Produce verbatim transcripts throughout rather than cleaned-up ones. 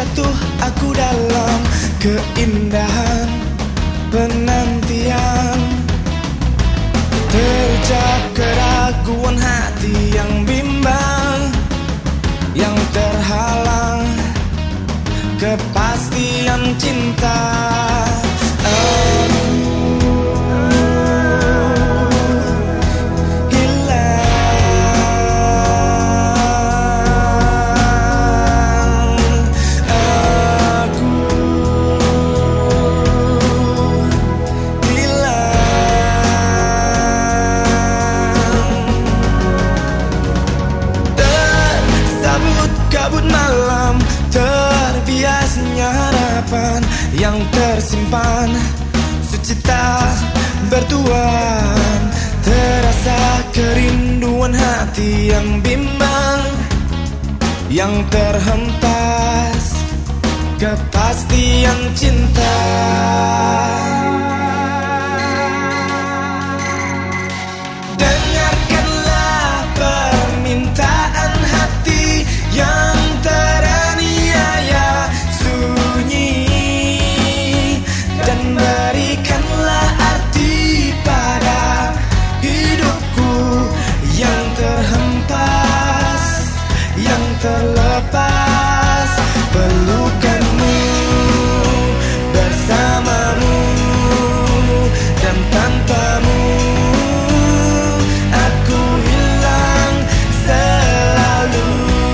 Terjatuh aku dalam keindahan penantian, terucap keraguan hati yang bimbang, yang terhalang kepastian cinta. Kabut malam, terbiasnya harapan yang tersimpan, sucita bertuan, terasa kerinduan hati yang bimbang, yang terhempas kepastian cinta. Dengarkanlah permintaan hati yang teraniaya sunyi, dan berikanlah arti pada hidupku yang terhempas, yang terlepas. Pelukanmu bersamamu, dan tanpamu aku hilang selalu.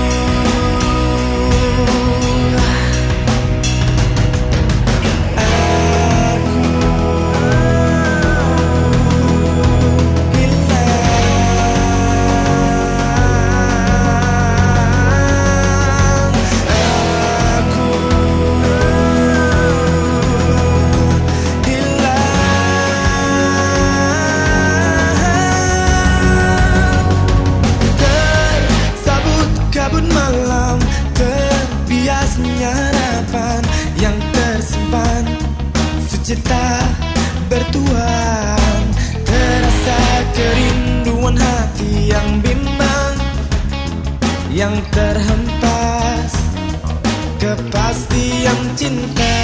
Kabut malam, terbiasnya harapan yang tersimpan, sucita bertuan, terasa kerinduan hati yang bimbang, yang terhempas kepastian cinta.